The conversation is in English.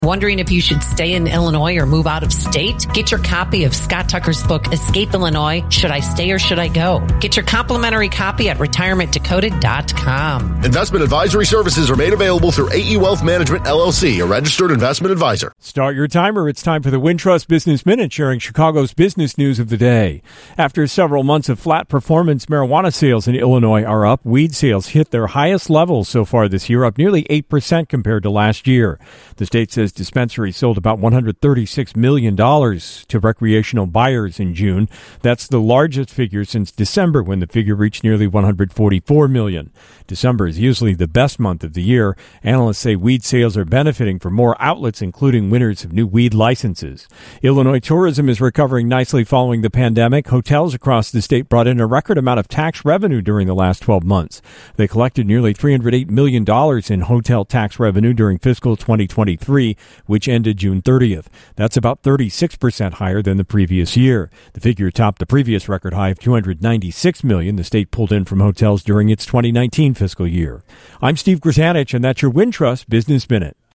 Wondering if you should stay in Illinois or move out of state? Get your copy of Scott Tucker's book, Escape Illinois, Should I Stay or Should I Go? Get your complimentary copy at retirementdecoded.com. Investment advisory services are made available through AE Wealth Management, LLC, a registered investment advisor. Start your timer. It's time for the Wintrust Business Minute, sharing Chicago's business news of the day. After several months of flat performance, marijuana sales in Illinois are up. Weed sales hit their highest levels so far this year, up nearly 8% compared to last year. The state says dispensaries sold about $136 million to recreational buyers in June. That's the largest figure since December, when the figure reached nearly $144 million. December is usually the best month of the year. Analysts say weed sales are benefiting from more outlets, including winners of new weed licenses. Illinois tourism is recovering nicely following the pandemic. Hotels across the state brought in a record amount of tax revenue during the last 12 months. They collected nearly $308 million in hotel tax revenue during fiscal 2023, which ended June 30th. That's about 36% higher than the previous year. The figure topped the previous record high of $296 million the state pulled in from hotels during its 2019 fiscal year. I'm Steve Grasanich, and that's your Wintrust Business Minute.